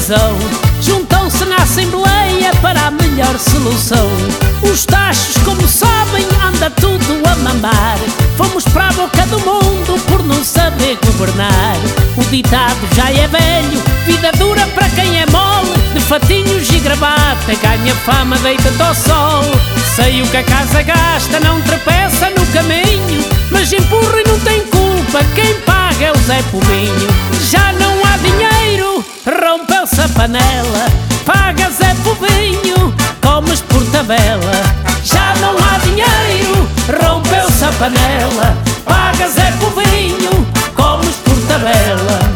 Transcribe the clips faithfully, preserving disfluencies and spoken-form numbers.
televisão juntam-se na Assembleia para a melhor solução. Os tachos, como sabem, anda tudo a mamar. Fomos para a boca do mundo por não saber governar. O ditado já é velho, vida dura para quem é mole. De fatinhos e gravata ganha fama, deita-te ao sol. Sei o que a casa gasta, não tropeça no caminho, mas empurra e não tem culpa, quem paga é o Zé Povinho. Já não há dinheiro, rompeu-se a panela, paga Zé Povinho, comes por tabela. Já não há dinheiro, rompeu-se a panela, paga Zé Povinho, comes por tabela.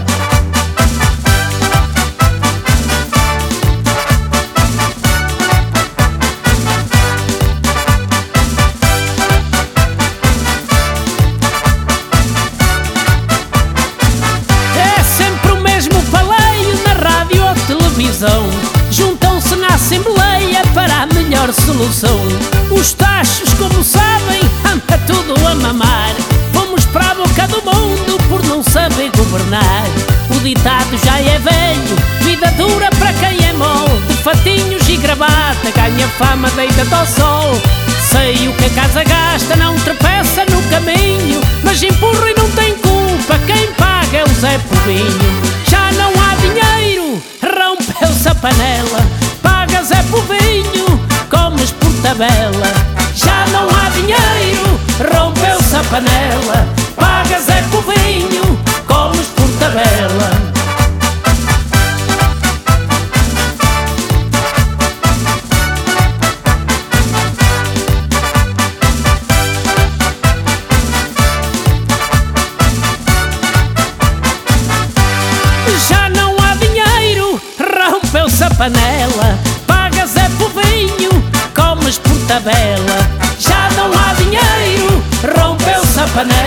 Juntam-se na Assembleia para a melhor solução. Os tachos, como sabem, anda tudo a mamar. Fomos para a boca do mundo por não saber governar. O ditado já é velho, vida dura para quem é mole. De fatinhos e gravata ganha fama, deita-te ao sol. Sei o que a casa gasta, não tropeça no caminho, mas empurra e não tem culpa, quem paga é o Zé Povinho. Já não há dinheiro, rompeu-se a panela, paga Zé Povinho, comes por tabela. Já não há dinheiro, rompeu-se a panela, paga Zé Povinho, comes por tabela. Já não há dinheiro, rompeu-se a panela, paga Zé Povinho, comes por tabela. Já não há dinheiro, rompeu-se a panela,